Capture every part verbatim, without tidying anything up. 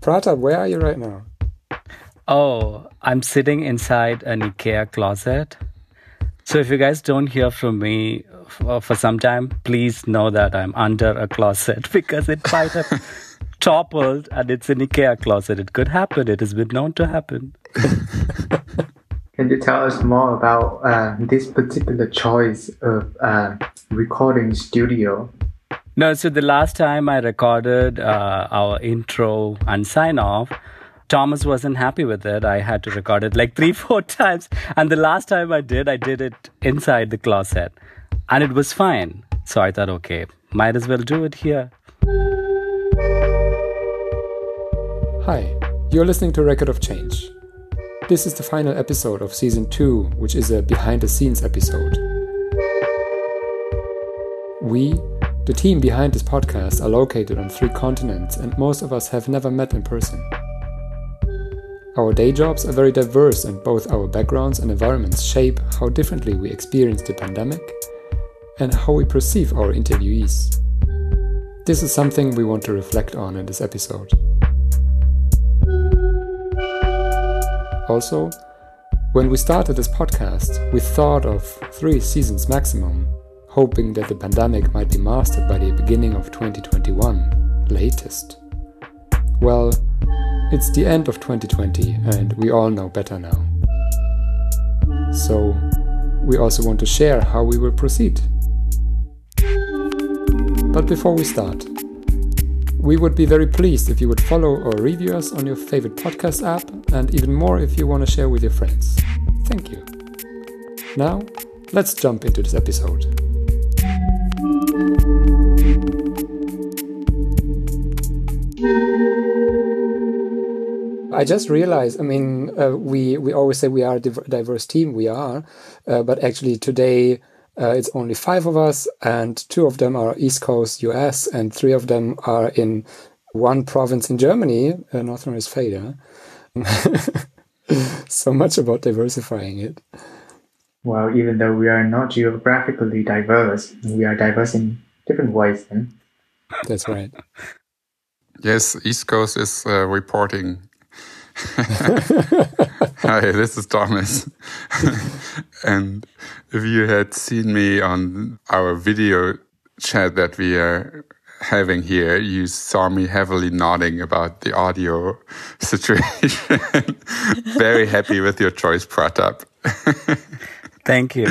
Pratap, where are you right now? Oh, I'm sitting inside an IKEA closet. So if you guys don't hear from me for, for some time, please know that I'm under a closet because it might have toppled and it's an IKEA closet. It could happen. It has been known to happen. Can you tell us more about uh, this particular choice of uh, recording studio? No, so the last time I recorded uh, our intro and sign off, Thomas wasn't happy with it. I had to record it like three, four times. And the last time I did, I did it inside the closet. And it was fine. So I thought, okay, might as well do it here. Hi, you're listening to Record of Change. This is the final episode of Season two, which is a behind-the-scenes episode. We, the team behind this podcast, are located on three continents and most of us have never met in person. Our day jobs are very diverse and both our backgrounds and environments shape how differently we experience the pandemic and how we perceive our interviewees. This is something we want to reflect on in this episode. Also, when we started this podcast, we thought of three seasons maximum, hoping that the pandemic might be mastered by the beginning of twenty twenty-one, latest. Well, it's the end of twenty twenty and we all know better now. So, we also want to share how we will proceed. But before we start, we would be very pleased if you would follow or review us on your favorite podcast app, and even more if you want to share with your friends. Thank you. Now, let's jump into this episode. I just realized, I mean, uh, we, we always say we are a diverse team, we are, uh, but actually today uh, it's only five of us and two of them are East Coast U S and three of them are in one province in Germany, uh, North Rhine-Westphalia. So much about diversifying it. Well, even though we are not geographically diverse, we are diverse in different ways then. That's right. Yes, East Coast is uh, reporting. Hi, this is Thomas. And if you had seen me on our video chat that we are having here, you saw me heavily nodding about the audio situation. Very happy with your choice, Pratap. Thank you.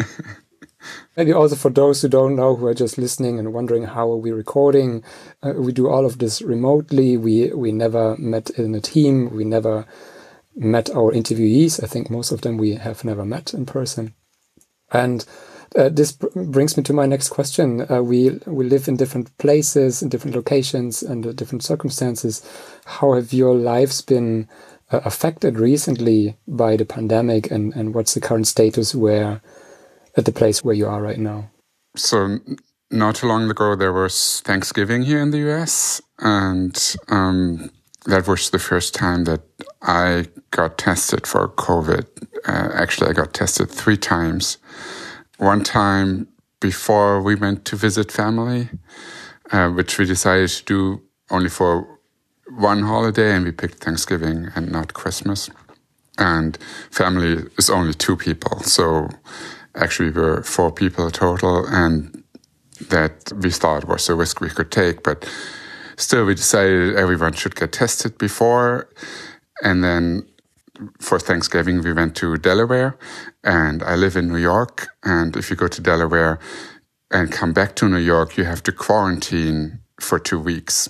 Maybe also for those who don't know, who are just listening and wondering how are we recording, uh, we do all of this remotely. We we never met in a team. We never met our interviewees. I think most of them we have never met in person. And uh, this br- brings me to my next question. Uh, we we live in different places, in different locations, and uh, different circumstances. How have your lives been uh, affected recently by the pandemic, and, and what's the current status where at the place where you are right now? So not too long ago, there was Thanksgiving here in the U S, and um, that was the first time that I got tested for COVID. Uh, actually, I got tested three times. One time before we went to visit family, uh, which we decided to do only for one holiday, and we picked Thanksgiving and not Christmas. And family is only two people, so actually we were four people total, and that we thought was a risk we could take. But still, we decided everyone should get tested before. And then for Thanksgiving, we went to Delaware, and I live in New York. And if you go to Delaware and come back to New York, you have to quarantine for two weeks.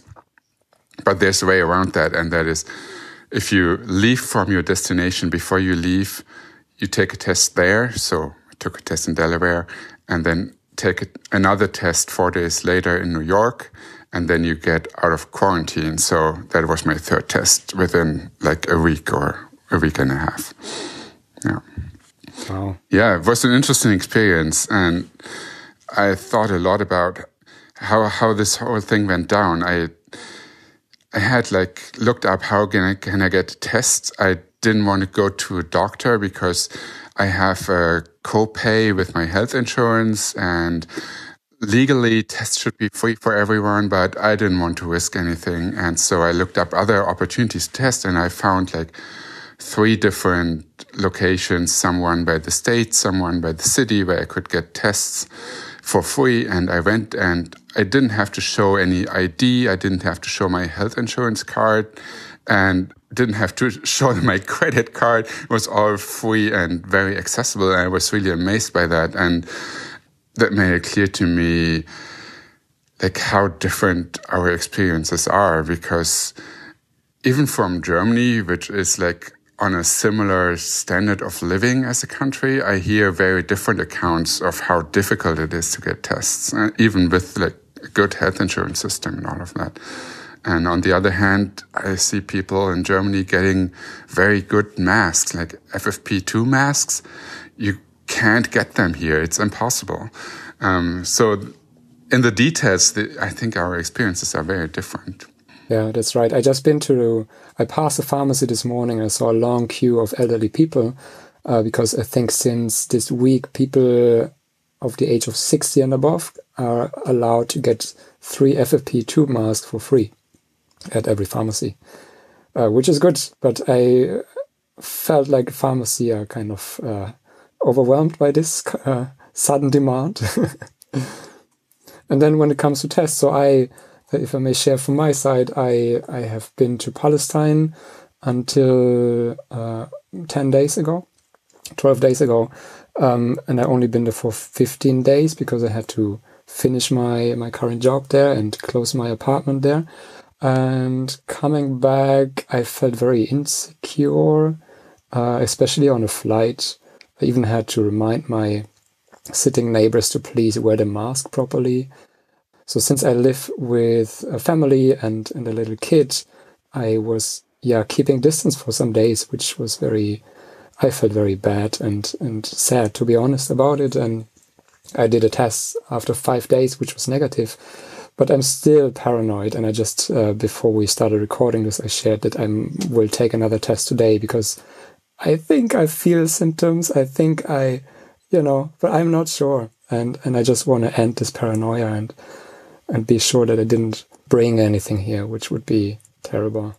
But there's a way around that, and that is if you leave from your destination before you leave, you take a test there. So I took a test in Delaware, and then take another test four days later in New York, and then you get out of quarantine. So that was my third test within like a week or a week and a half. Yeah. Wow. Yeah, it was an interesting experience, and I thought a lot about how how this whole thing went down. I I had like looked up how can I can I get tests. I didn't want to go to a doctor because I have a copay with my health insurance, and legally tests should be free for everyone, but I didn't want to risk anything. And so I looked up other opportunities to test, and I found like three different locations, some one by the state, some one by the city, where I could get tests for free. And I went, and I didn't have to show any I D. I didn't have to show my health insurance card, and didn't have to show my credit card. It was all free and very accessible. And I was really amazed by that. And that made it clear to me like how different our experiences are, because even from Germany, which is like on a similar standard of living as a country, I hear very different accounts of how difficult it is to get tests, uh, even with like a good health insurance system and all of that. And on the other hand, I see people in Germany getting very good masks, like F F P two masks. You can't get them here. It's impossible. Um, so in the details, the, I think our experiences are very different. Yeah, that's right. I just been to, I passed a pharmacy this morning and I saw a long queue of elderly people uh, because I think since this week, people of the age of sixty and above are allowed to get three F F P two masks for free at every pharmacy, uh, which is good. But I felt like pharmacy are kind of uh, overwhelmed by this uh, sudden demand. And then when it comes to tests, so I, if I may share from my side, I, I have been to Palestine until uh, ten days ago, twelve days ago. Um, and I only been there for fifteen days because I had to finish my, my current job there and close my apartment there. And coming back, I felt very insecure, uh, especially on a flight. I even had to remind my sitting neighbors to please wear the mask properly. So since I live with a family and, and a little kid, I was, yeah, keeping distance for some days, which was very, I felt very bad and, and sad, to be honest about it. And I did a test after five days, which was negative. But I'm still paranoid, and I just, uh, before we started recording this, I shared that I will take another test today because I think I feel symptoms. I think I, you know, but I'm not sure. And and I just want to end this paranoia and and be sure that I didn't bring anything here, which would be terrible.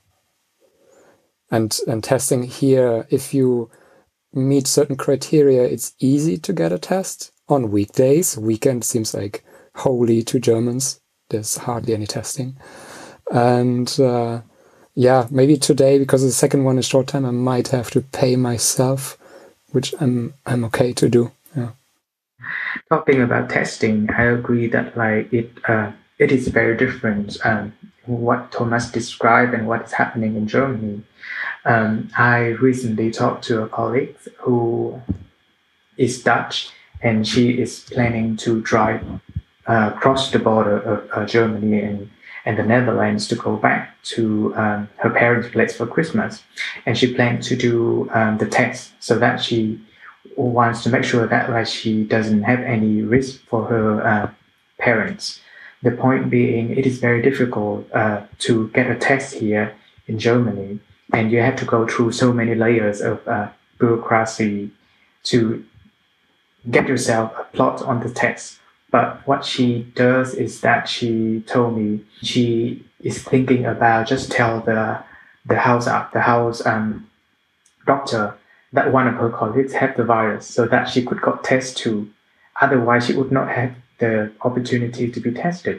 And and testing here, if you meet certain criteria, it's easy to get a test on weekdays. Weekend seems like holy to Germans. There's hardly any testing. And uh, yeah, maybe today, because the second one is short time, I might have to pay myself, which I'm I'm okay to do. Yeah. Talking about testing, I agree that like it uh, it is very different. Um, what Thomas described and what is happening in Germany. Um, I recently talked to a colleague who is Dutch, and she is planning to drive Uh, across the border of uh, Germany and, and the Netherlands to go back to um, her parents' place for Christmas. And she planned to do um, the test so that she wants to make sure that like, she doesn't have any risk for her uh, parents. The point being, it is very difficult uh, to get a test here in Germany, and you have to go through so many layers of uh, bureaucracy to get yourself a plot on the test. But what she does is that she told me she is thinking about just tell the the house up the house um, doctor that one of her colleagues had the virus, so that she could get tested too. Otherwise, she would not have the opportunity to be tested.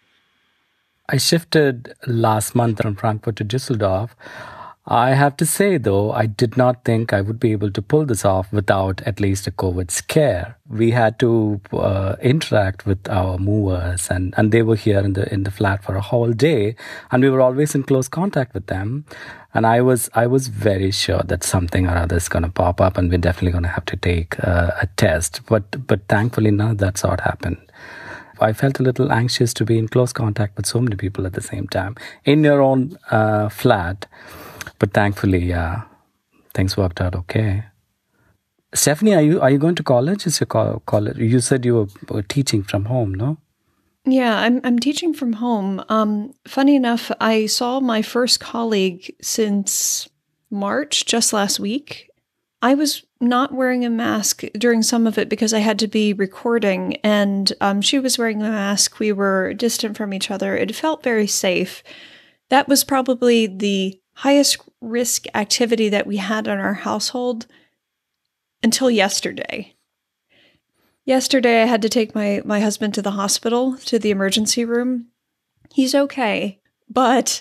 I shifted last month from Frankfurt to Düsseldorf. I have to say, though, I did not think I would be able to pull this off without at least a COVID scare. We had to uh, interact with our movers, and, and they were here in the in the flat for a whole day, and we were always in close contact with them. And I was I was very sure that something or other is going to pop up, and we're definitely going to have to take uh, a test. But but thankfully, none of that sort happened. I felt a little anxious to be in close contact with so many people at the same time in your own uh, flat. But thankfully, yeah, things worked out okay. Stephanie, are you are you going to college? Is your co- college? You said you were, were teaching from home, no? Yeah, I'm I'm teaching from home. Um, funny enough, I saw my first colleague since March, just last week. I was not wearing a mask during some of it because I had to be recording, and um, she was wearing a mask. We were distant from each other. It felt very safe. That was probably the highest risk activity that we had in our household until yesterday. Yesterday, I had to take my, my husband to the hospital, to the emergency room. He's okay, but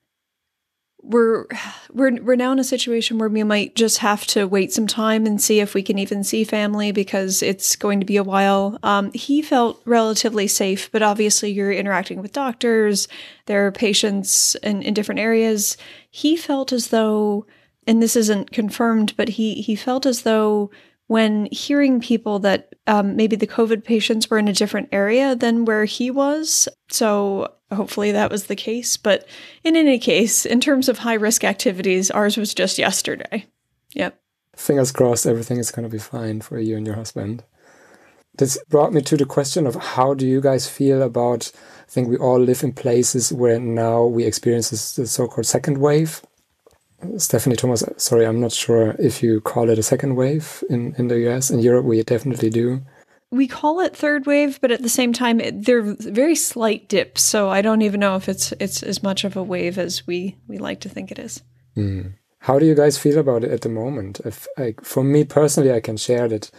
we're we're we're now in a situation where we might just have to wait some time and see if we can even see family, because it's going to be a while. Um, he felt relatively safe, but obviously you're interacting with doctors. There are patients in, in different areas. He felt as though, and this isn't confirmed, but he he felt as though when hearing people that um, maybe the COVID patients were in a different area than where he was. So hopefully that was the case. But in any case, in terms of high-risk activities, ours was just yesterday. Yep. Fingers crossed everything is going to be fine for you and your husband. This brought me to the question of how do you guys feel about, I think we all live in places where now we experience this, the so-called second wave. Stephanie, Thomas, sorry, I'm not sure if you call it a second wave in, in the U S. In Europe, we definitely do. We call it third wave, but at the same time, they're very slight dips. So I don't even know if it's it's as much of a wave as we, we like to think it is. Mm. How do you guys feel about it at the moment? If, like, for me personally, I can share that,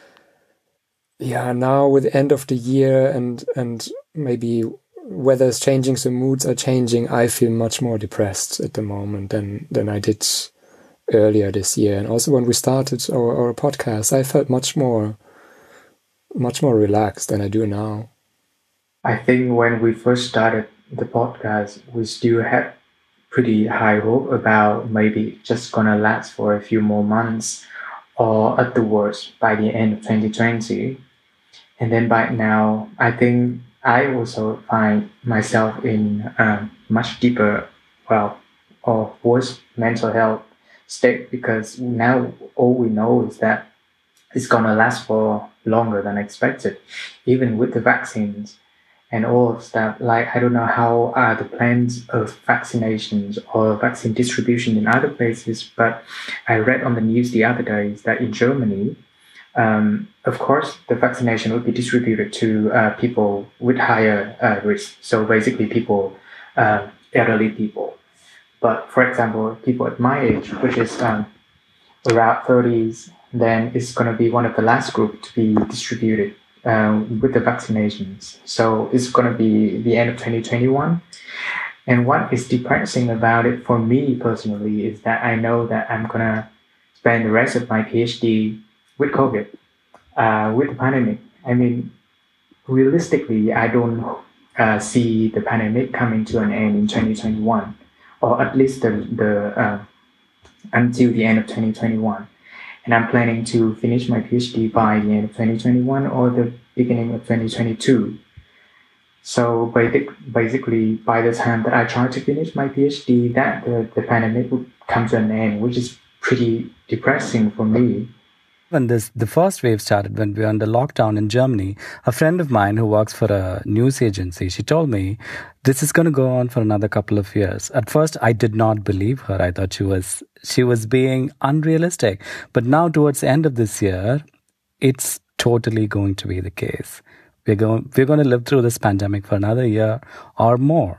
yeah, now with the end of the year and and maybe weather is changing, so moods are changing, I feel much more depressed at the moment than, than I did earlier this year. And also when we started our, our podcast, I felt much more, much more relaxed than I do now. I think when we first started the podcast, we still had pretty high hope about maybe just gonna last for a few more months, or at the worst by the end of twenty twenty. And then by now, I think I also find myself in a much deeper, well, or worse mental health state, because now all we know is that it's gonna last for longer than expected, even with the vaccines and all of that. Like, I don't know how are the plans of vaccinations or vaccine distribution in other places, but I read on the news the other day that in Germany, Um, of course, the vaccination would be distributed to uh, people with higher uh, risk. So basically people, uh, elderly people. But for example, people at my age, which is um, around thirties, then it's going to be one of the last group to be distributed um, with the vaccinations. So it's going to be the end of twenty twenty-one. And what is depressing about it for me personally is that I know that I'm going to spend the rest of my PhD with COVID, uh, with the pandemic. I mean, realistically, I don't uh, see the pandemic coming to an end in twenty twenty-one, or at least the, the uh, until the end of twenty twenty-one. And I'm planning to finish my PhD by the end of twenty twenty-one or the beginning of twenty twenty-two. So basic, basically, by the time that I try to finish my PhD, that the, the pandemic would come to an end, which is pretty depressing for me. When this the first wave started, when we were under lockdown in Germany, a friend of mine who works for a news agency, she told me, this is going to go on for another couple of years. At first, I did not believe her. I thought she was she was being unrealistic. But now towards the end of this year, it's totally going to be the case. We're going, we're going to live through this pandemic for another year or more.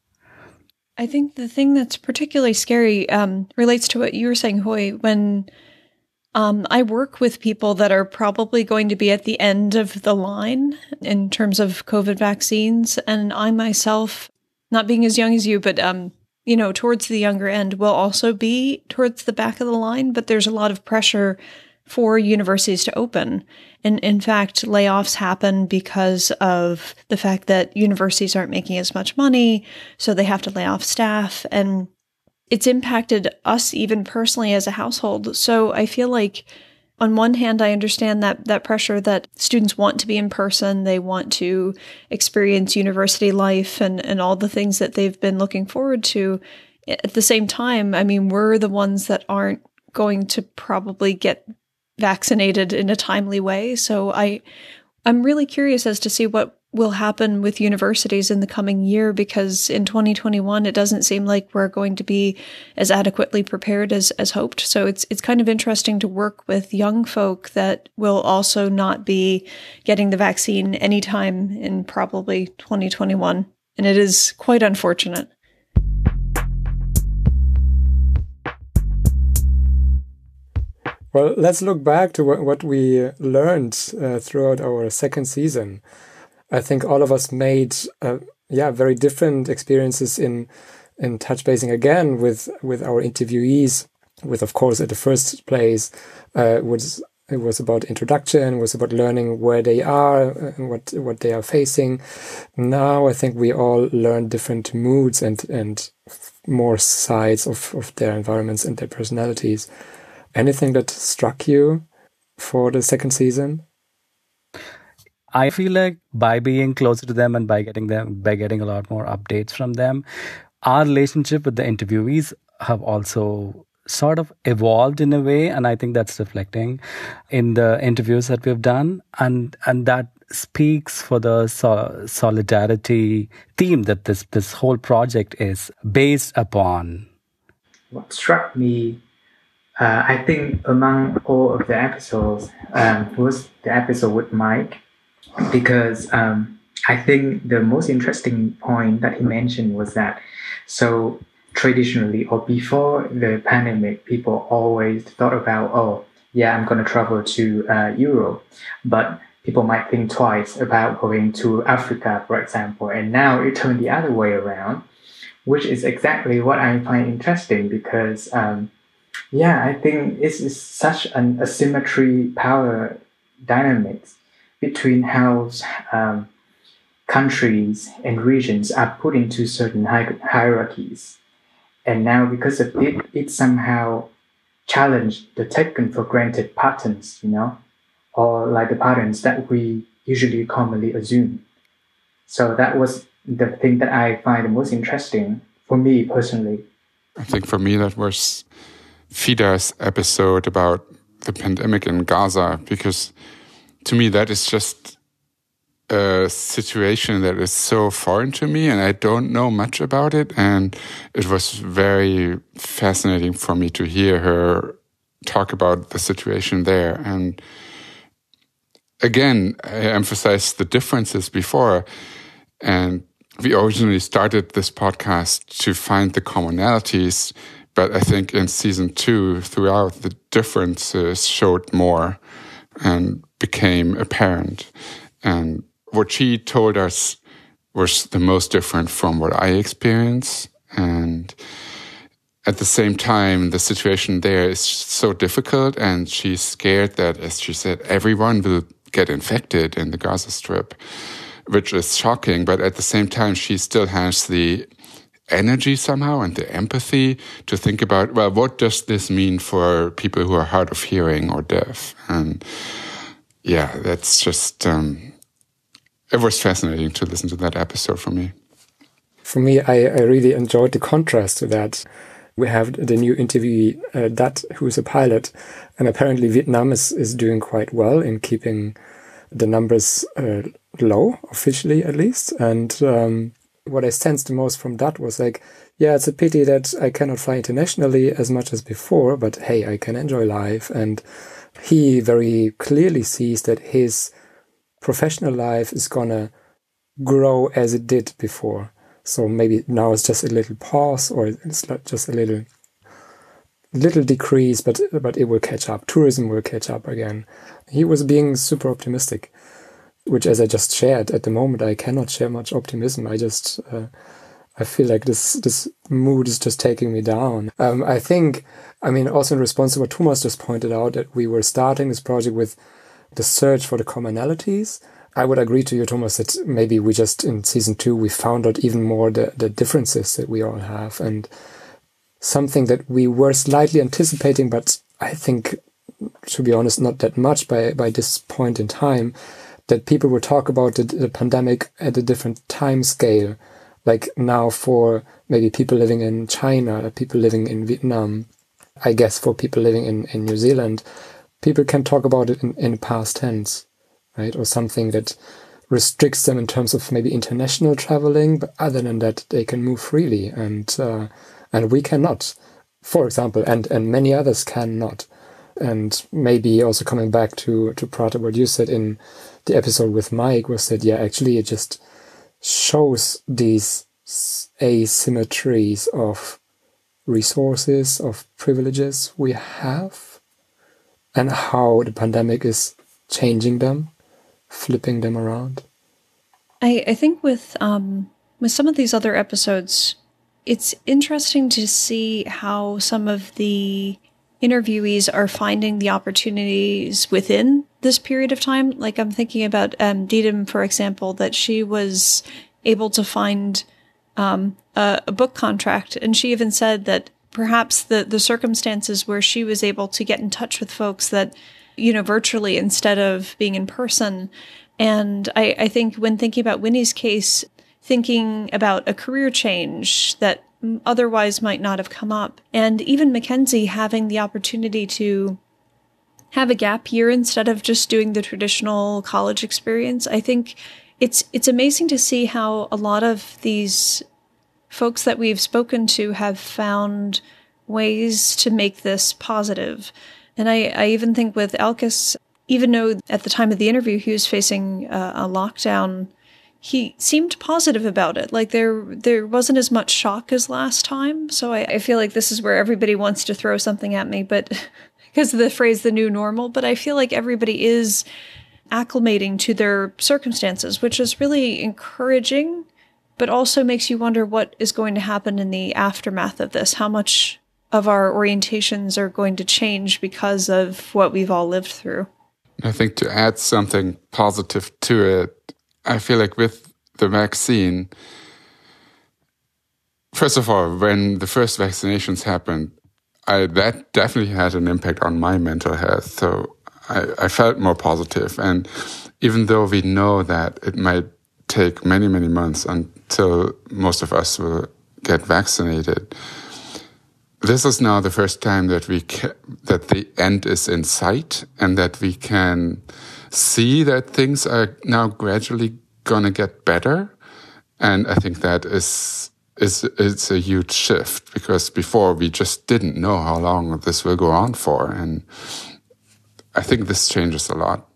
I think the thing that's particularly scary um, relates to what you were saying, Hui, when Um, I work with people that are probably going to be at the end of the line in terms of COVID vaccines. And I myself, not being as young as you, but, um, you know, towards the younger end, will also be towards the back of the line. But there's a lot of pressure for universities to open. And in fact, layoffs happen because of the fact that universities aren't making as much money. So they have to lay off staff, and it's impacted us even personally as a household. So I feel like on one hand, I understand that that pressure that students want to be in person. They want to experience university life and, and all the things that they've been looking forward to. At the same time, I mean, we're the ones that aren't going to probably get vaccinated in a timely way. So I, I'm really curious as to see what will happen with universities in the coming year, because in twenty twenty-one, it doesn't seem like we're going to be as adequately prepared as, as hoped. So it's it's kind of interesting to work with young folk that will also not be getting the vaccine anytime in probably twenty twenty-one. And it is quite unfortunate. Well, let's look back to what, what we learned uh, throughout our second season. I think all of us made, uh, yeah, very different experiences in in touch basing again with with our interviewees. With, of course, at the first place, uh, was it was about introduction, was about learning where they are, and what what they are facing. Now, I think we all learn different moods and and more sides of of their environments and their personalities. Anything that struck you for the second season? I feel like by being closer to them and by getting them, by getting a lot more updates from them, our relationship with the interviewees have also sort of evolved in a way, and I think that's reflecting in the interviews that we've done, and and that speaks for the so- solidarity theme that this this whole project is based upon. What struck me, Uh, I think among all of the episodes um, was the episode with Mike, because um, I think the most interesting point that he mentioned was that, so traditionally or before the pandemic, people always thought about, oh, yeah, I'm going to travel to uh, Europe, but people might think twice about going to Africa, for example, and now it turned the other way around, which is exactly what I find interesting, because um, yeah, I think it's, it's such an asymmetry power dynamics between how um, countries and regions are put into certain hi- hierarchies. And now because of it, it somehow challenged the taken for granted patterns, you know, or like the patterns that we usually commonly assume. So that was the thing that I find the most interesting for me personally. I think for me that was Fida's episode about the pandemic in Gaza, because to me that is just a situation that is so foreign to me and I don't know much about it, and it was very fascinating for me to hear her talk about the situation there. And again, I emphasized the differences before, and we originally started this podcast to find the commonalities. But I think in season two, throughout, the differences showed more and became apparent. And what she told us was the most different from what I experienced. And at the same time, the situation there is so difficult, and she's scared that, as she said, everyone will get infected in the Gaza Strip, which is shocking. But at the same time, she still has the energy somehow and the empathy to think about, well, what does this mean for people who are hard of hearing or deaf? And yeah, that's just, um, it was fascinating to listen to that episode for me. For me, I, I really enjoyed the contrast to that. We have the new interviewee, uh, Dat, who's a pilot, and apparently Vietnam is, is doing quite well in keeping the numbers uh, low, officially at least. And um, what I sensed the most from that was like, yeah, it's a pity that I cannot fly internationally as much as before, but hey, I can enjoy life. And he very clearly sees that his professional life is gonna grow as it did before. So maybe now it's just a little pause, or it's just a little little decrease, but but it will catch up. Tourism will catch up again. He was being super optimistic, which, as I just shared, at the moment I cannot share much optimism. I just uh, I feel like this this mood is just taking me down. Um, I think, I mean, also in response to what Thomas just pointed out, that we were starting this project with the search for the commonalities. I would agree to you, Thomas, that maybe we just, in season two, we found out even more the, the differences that we all have, and something that we were slightly anticipating, but I think, to be honest, not that much by, by this point in time, that people will talk about the, the pandemic at a different time scale. Like now for maybe people living in China, people living in Vietnam, I guess for people living in, in New Zealand, people can talk about it in, in past tense. Right? Or something that restricts them in terms of maybe international traveling, but other than that, they can move freely, and uh, and we cannot, for example, and and many others cannot. And maybe also coming back to to Prata, what you said in the episode with Mike was that, yeah, actually it just shows these asymmetries of resources, of privileges we have, and how the pandemic is changing them, flipping them around. I, I think with um, with some of these other episodes, it's interesting to see how some of the interviewees are finding the opportunities within this period of time. Like I'm thinking about um, Didem, for example, that she was able to find um, a, a book contract. And she even said that perhaps the, the circumstances where she was able to get in touch with folks that, you know, virtually instead of being in person. And I, I think when thinking about Winnie's case, thinking about a career change that otherwise might not have come up. And even Mackenzie having the opportunity to have a gap year instead of just doing the traditional college experience. I think it's it's amazing to see how a lot of these folks that we've spoken to have found ways to make this positive. And I, I even think with Alkis, even though at the time of the interview he was facing uh, a lockdown, he seemed positive about it. Like there there wasn't as much shock as last time. So I, I feel like this is where everybody wants to throw something at me, but because of the phrase the new normal, but I feel like everybody is acclimating to their circumstances, which is really encouraging, but also makes you wonder what is going to happen in the aftermath of this, how much of our orientations are going to change because of what we've all lived through. I think to add something positive to it, I feel like with the vaccine, first of all, when the first vaccinations happened, I, that definitely had an impact on my mental health. So I, I felt more positive. And even though we know that it might take many, many months until most of us will get vaccinated, this is now the first time that we ca- that the end is in sight and that we can see that things are now gradually going to get better. And I think that is is it's a huge shift, because before we just didn't know how long this will go on for. And I think this changes a lot.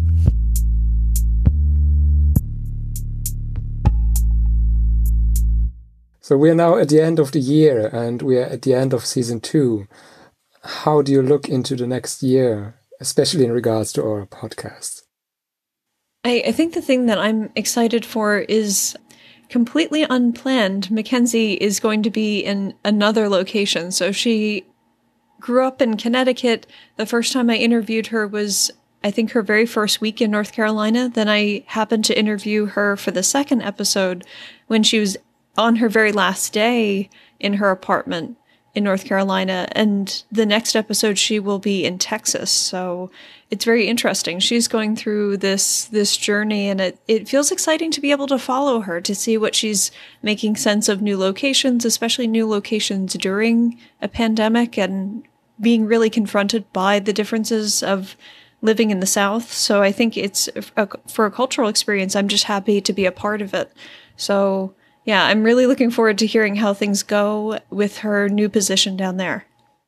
So we're now at the end of the year and we are at the end of season two. How do you look into the next year, especially in regards to our podcast? I, I think the thing that I'm excited for is completely unplanned. Mackenzie is going to be in another location. So she grew up in Connecticut. The first time I interviewed her was, I think, her very first week in North Carolina. Then I happened to interview her for the second episode when she was on her very last day in her apartment in North Carolina. And the next episode, she will be in Texas. So it's very interesting. She's going through this this journey, and it, it feels exciting to be able to follow her, to see what she's making sense of new locations, especially new locations during a pandemic, and being really confronted by the differences of living in the South. So I think it's, a, for a cultural experience, I'm just happy to be a part of it. So yeah, I'm really looking forward to hearing how things go with her new position down there.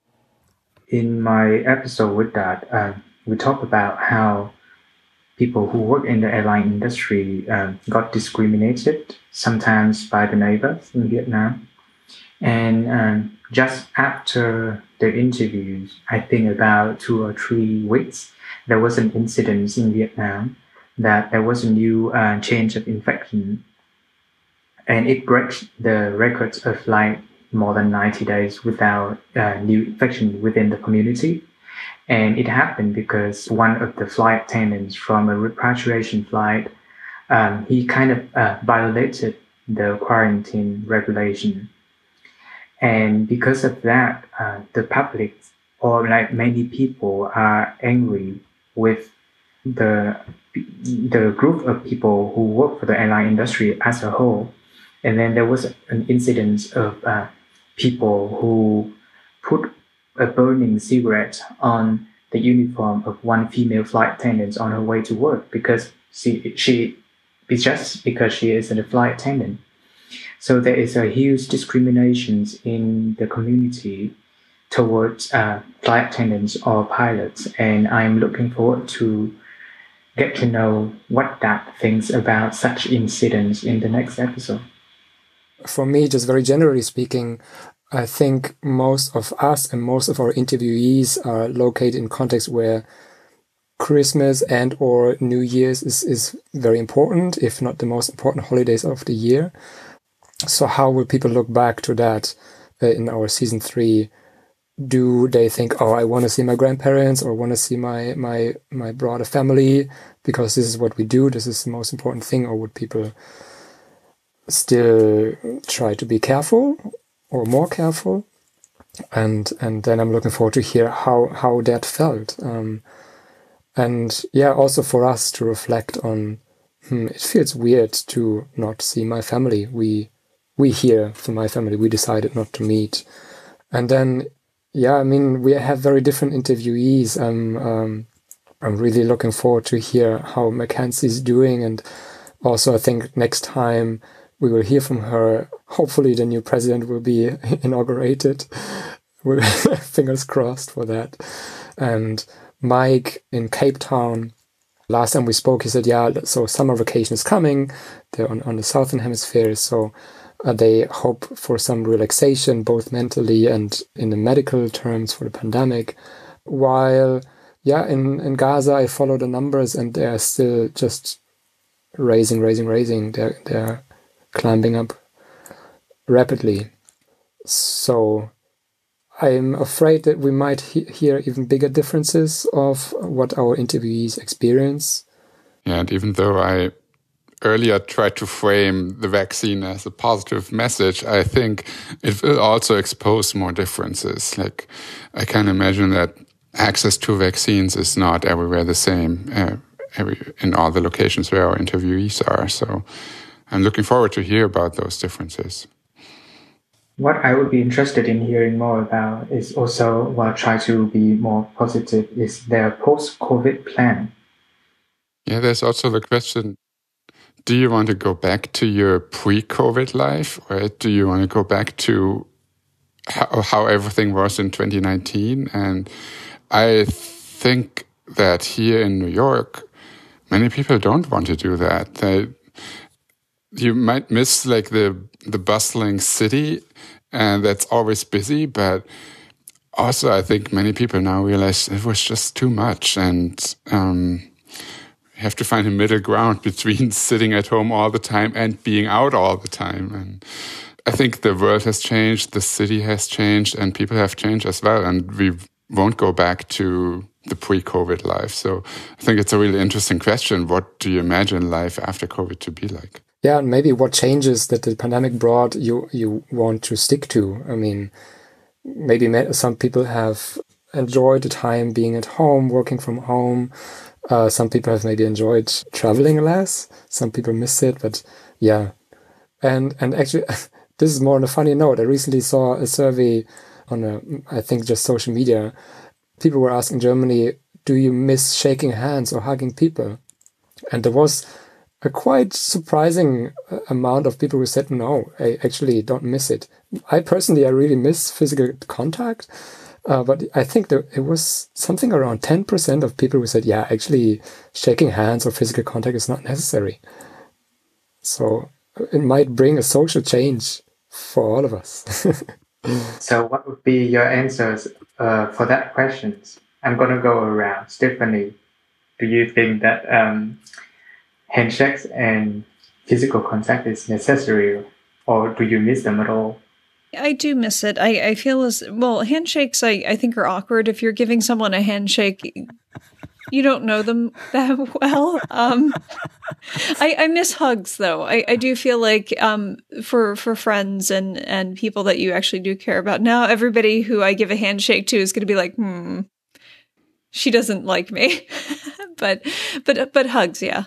In my episode with that, uh, we talk about how people who work in the airline industry uh, got discriminated, sometimes by the neighbors in Vietnam. And um, just after the interviews, I think about two or three weeks, there was an incident in Vietnam that there was a new uh, change of infection. And it breaks the records of like more than ninety days without uh, new infection within the community. And it happened because one of the flight attendants from a repatriation flight, um, he kind of uh, violated the quarantine regulation. And because of that, uh, the public, or like many people, are angry with the the group of people who work for the airline industry as a whole. And then there was an incident of uh, people who put a burning cigarette on the uniform of one female flight attendant on her way to work, because she she just because she is a flight attendant. So there is a huge discrimination in the community towards uh, flight attendants or pilots, and I'm looking forward to get to know what that thinks about such incidents in the next episode. For me, just very generally speaking, I think most of us and most of our interviewees are located in contexts where Christmas and or New Year's is, is very important, if not the most important holidays of the year. So how will people look back to that uh, in our season three? Do they think, oh, I want to see my grandparents or want to see my, my, my broader family because this is what we do, this is the most important thing? Or would people still try to be careful or more careful? And and then I'm looking forward to hear how, how that felt. Um, and yeah, also for us to reflect on, hmm, it feels weird to not see my family. We we here, for my family, we decided not to meet. And then, yeah, I mean, we have very different interviewees. I'm, um, I'm really looking forward to hear how Mackenzie's doing. And also, I think next time we will hear from her, hopefully the new president will be inaugurated. Fingers crossed for that. And Mike in Cape Town, last time we spoke, he said, yeah, so summer vacation is coming. They're on, on the Southern Hemisphere, so uh, they hope for some relaxation, both mentally and in the medical terms for the pandemic. While, yeah, in, in Gaza, I follow the numbers and they're still just raising, raising, raising. They're, they're climbing up rapidly. So I'm afraid that we might he- hear even bigger differences of what our interviewees experience. Yeah, and even though I earlier tried to frame the vaccine as a positive message, I think it will also expose more differences. Like, I can imagine that access to vaccines is not everywhere the same uh, every, in all the locations where our interviewees are. So I'm looking forward to hear about those differences. What I would be interested in hearing more about is also, well, try to be more positive, is their post-COVID plan. Yeah, there's also the question, do you want to go back to your pre-COVID life, or do you want to go back to how, how everything was in twenty nineteen? And I think that here in New York, many people don't want to do that. They, you might miss like the the bustling city, and that's always busy, but also I think many people now realize it was just too much, and um, you have to find a middle ground between sitting at home all the time and being out all the time. And I think the world has changed, the city has changed, and people have changed as well, and we won't go back to the pre-COVID life. So I think it's a really interesting question. What do you imagine life after COVID to be like? Yeah, and maybe what changes that the pandemic brought you you want to stick to. I mean, maybe some people have enjoyed the time being at home, working from home. Uh, some people have maybe enjoyed traveling less. Some people miss it, but yeah. And and actually, this is more on a funny note. I recently saw a survey on, a, I think, just social media. People were asking Germany, do you miss shaking hands or hugging people? And there was a quite surprising amount of people who said, no, I actually don't miss it. I personally, I really miss physical contact. Uh, but I think that it was something around ten percent of people who said, yeah, actually shaking hands or physical contact is not necessary. So it might bring a social change for all of us. So what would be your answers uh, for that question? I'm going to go around. Stephanie, do you think that um, handshakes and physical contact is necessary, or do you miss them at all? I do miss it. I, I feel as, well, handshakes I, I think are awkward. If you're giving someone a handshake, you don't know them that well. Um, I, I miss hugs, though. I, I do feel like um, for for friends and, and people that you actually do care about. Now, everybody who I give a handshake to is going to be like, hmm, she doesn't like me. but but but hugs, yeah.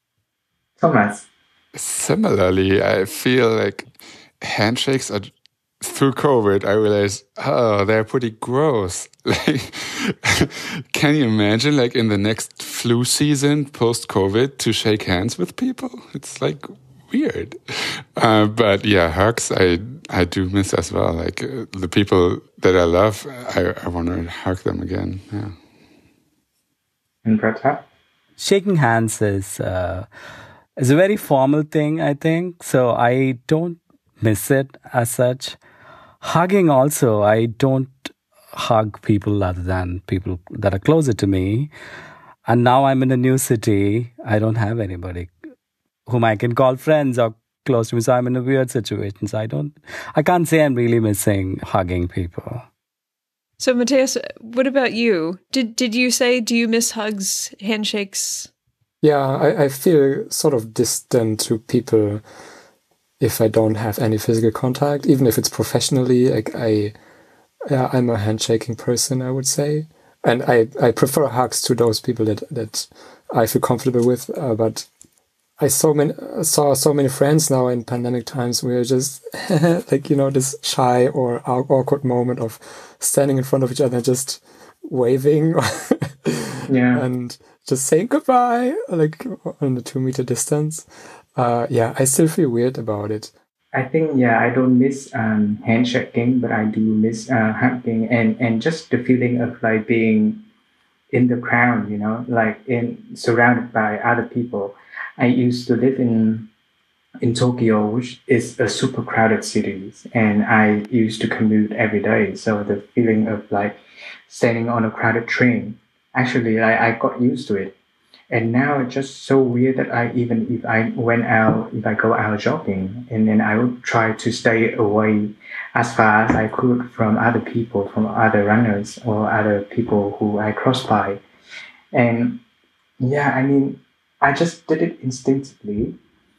Thomas. Similarly, I feel like handshakes are through COVID, I realized, oh, they're pretty gross. Like, can you imagine, like, in the next flu season, post-COVID, to shake hands with people? It's, like, weird. Uh, but, yeah, hugs, I I do miss as well. Like, uh, the people that I love, I, I want to hug them again, yeah. And Pratap? Shaking hands is, uh, is a very formal thing, I think. So I don't miss it as such. Hugging also, I don't hug people other than people that are closer to me. And now I'm in a new city. I don't have anybody whom I can call friends or close to me. So I'm in a weird situation. So I don't, I can't say I'm really missing hugging people. So Matthias, what about you? Did did you say, do you miss hugs, handshakes? Yeah, I, I feel sort of distant to people if I don't have any physical contact, even if it's professionally. Like I, yeah, I'm a handshaking person, I would say, and I, I prefer hugs to those people that that I feel comfortable with. Uh, but I saw many saw so many friends now in pandemic times where just like, you know, this shy or awkward moment of standing in front of each other, just waving, yeah, and just saying goodbye, like on the two meter distance. Uh, yeah, I still feel weird about it. I think, yeah, I don't miss um, handshaking, but I do miss uh, hugging and, and just the feeling of like being in the crowd, you know, like in surrounded by other people. I used to live in in Tokyo, which is a super crowded city, and I used to commute every day. So the feeling of like standing on a crowded train, actually, I, I got used to it. And now it's just so weird that I even if I went out, if I go out jogging, and then I would try to stay away as far as I could from other people, from other runners or other people who I cross by. And yeah, I mean, I just did it instinctively.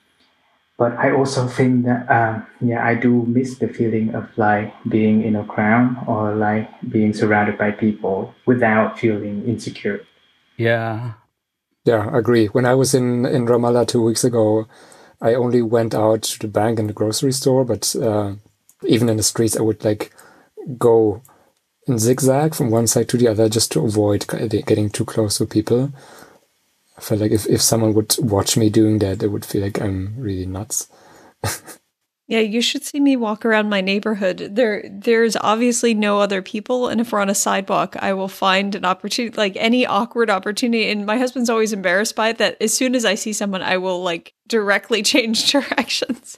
But I also think that, uh, yeah, I do miss the feeling of like being in a crowd or like being surrounded by people without feeling insecure. Yeah. Yeah, I agree. When I was in, in Ramallah two weeks ago, I only went out to the bank and the grocery store, but uh, even in the streets, I would like go in zigzag from one side to the other just to avoid getting too close to people. I felt like if, if someone would watch me doing that, they would feel like I'm really nuts. Yeah, you should see me walk around my neighborhood. There, there's obviously no other people, and if we're on a sidewalk, I will find an opportunity, like any awkward opportunity. And my husband's always embarrassed by it, that as soon as I see someone, I will like directly change directions.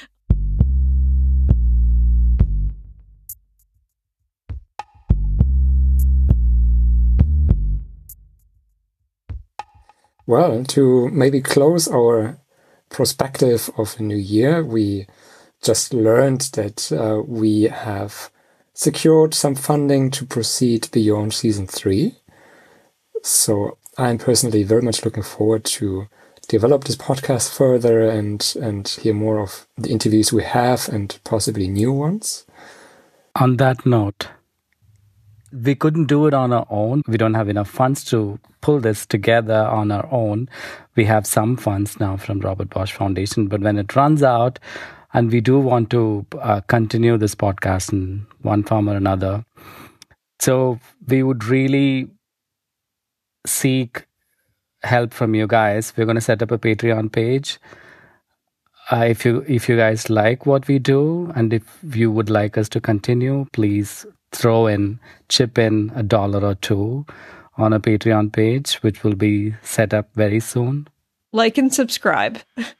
Well, to maybe close our perspective of a new year, we just learned that uh, we have secured some funding to proceed beyond season three. So I'm personally very much looking forward to develop this podcast further and, and hear more of the interviews we have and possibly new ones. On that note, we couldn't do it on our own. We don't have enough funds to pull this together on our own. We have some funds now from Robert Bosch Foundation, but when it runs out, and we do want to uh, continue this podcast in one form or another, so we would really seek help from you guys. We're going to set up a Patreon page. Uh, if you if you guys like what we do, and if you would like us to continue, please throw in, chip in a dollar or two on a Patreon page, which will be set up very soon. Like and subscribe.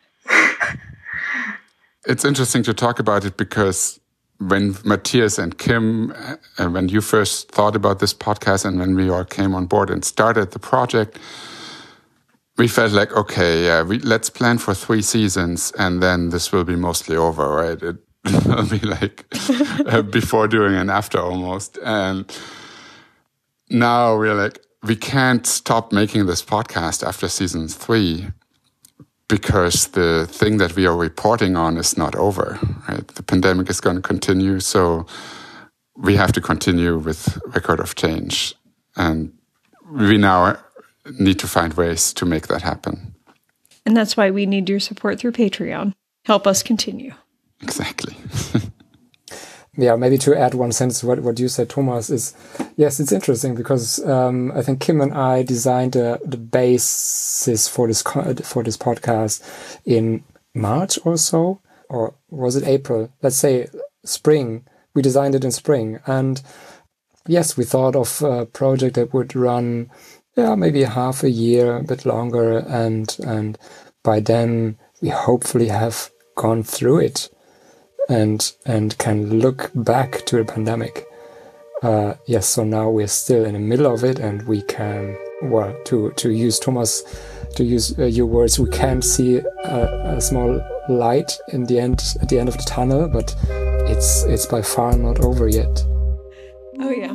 It's interesting to talk about it because when Matthias and Kim, uh, when you first thought about this podcast and when we all came on board and started the project, we felt like, okay, yeah, we, let's plan for three seasons and then this will be mostly over, right? It will be like uh, before, during, and after almost. And now we're like, we can't stop making this podcast after season three because the thing that we are reporting on is not over, right? The pandemic is going to continue, so we have to continue with Record of Change. And we now need to find ways to make that happen. And that's why we need your support through Patreon. Help us continue. Exactly. yeah, maybe to add one sentence to what, what you said, Thomas, is, yes, it's interesting because um, I think Kim and I designed uh, the basis for this for this podcast in March or so, or was it April? Let's say spring. We designed it in spring. And yes, we thought of a project that would run, yeah, maybe half a year, a bit longer. And, and by then we hopefully have gone through it. And and can look back to the pandemic. Uh, yes, so now we're still in the middle of it, and we can, well, to to use Thomas, to use uh, your words, we can see a, a small light in the end, at the end of the tunnel, but it's it's by far not over yet. Oh yeah.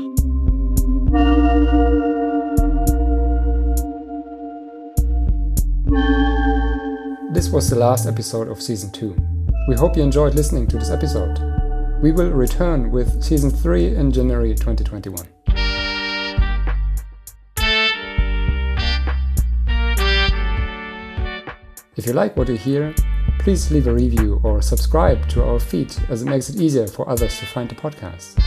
This was the last episode of season two. We hope you enjoyed listening to this episode. We will return with season three in January twenty twenty-one. If you like what you hear, please leave a review or subscribe to our feed, as it makes it easier for others to find the podcast.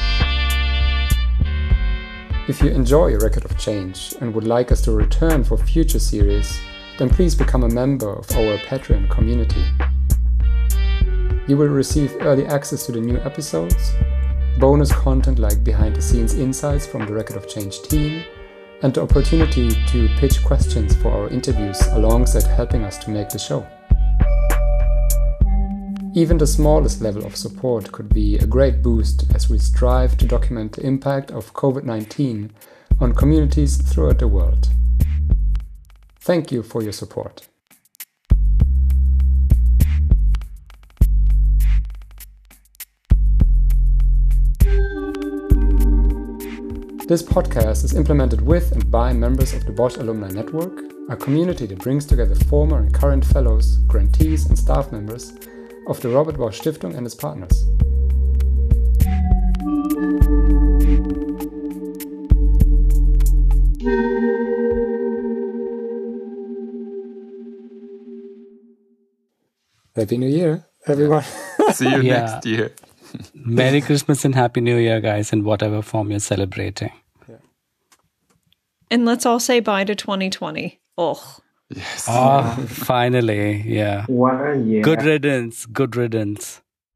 If you enjoy Record of Change and would like us to return for future series, then please become a member of our Patreon community. You will receive early access to the new episodes, bonus content like behind-the-scenes insights from the Record of Change team, and the opportunity to pitch questions for our interviews alongside helping us to make the show. Even the smallest level of support could be a great boost as we strive to document the impact of COVID nineteen on communities throughout the world. Thank you for your support. This podcast is implemented with and by members of the Bosch Alumni Network, a community that brings together former and current fellows, grantees and staff members of the Robert Bosch Stiftung and its partners. Happy New Year, everyone. See you Yeah. next year. Merry Christmas and Happy New Year, guys, in whatever form you're celebrating. And let's all say bye to twenty twenty. Ugh. Yes. Oh, finally. Yeah. What a year. Good riddance. Good riddance.